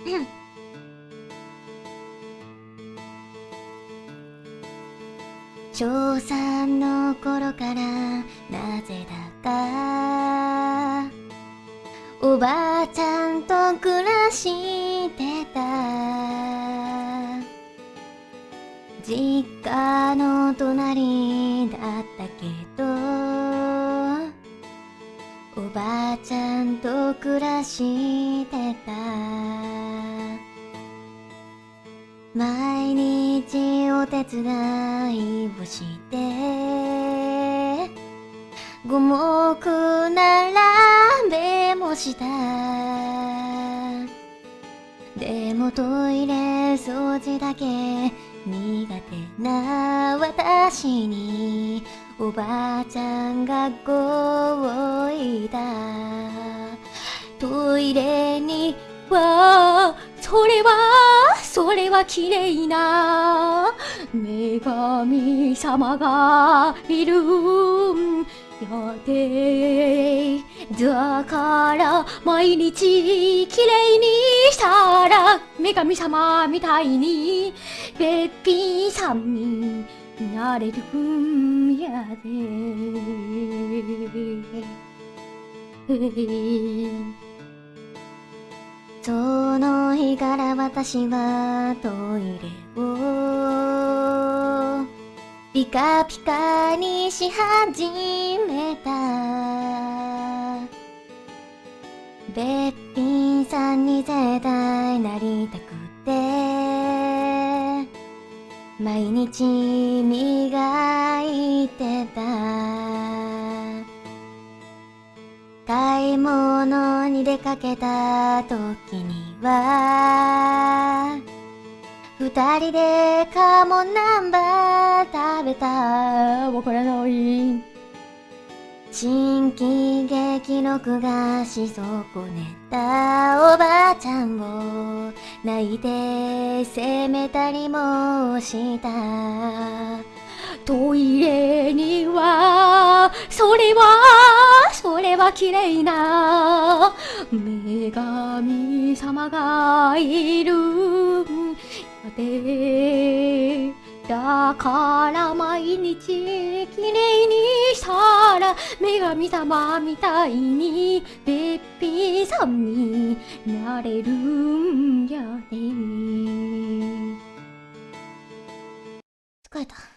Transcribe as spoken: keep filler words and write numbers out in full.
小三の頃からなぜだかおばあちゃんと暮らしてた。実家の隣だったけどおばあちゃんと暮らしてた。毎日お手伝いをして五目並べもした。でもトイレ掃除だけ苦手な私におばあちゃんがこいだ。トイレにはそれはそれは綺麗な女神様がいるんやで。だから毎日綺麗にしたら女神様みたいにべっぴんさんになれるんやで。その日から私はトイレをピカピカにし始めた。べっぴんさんに絶対なりたくて毎日磨いてた。買い物に出かけた時には二人で鴨南蛮食べた。わからない。新喜劇録画し損ねたおばあちゃんを泣いて責めたりもした。トイレにはそれはそれは綺麗な女神様がいるんやで。だから毎日綺麗にしたら女神様みたいにべっぴんさんになれるんやで。疲れた。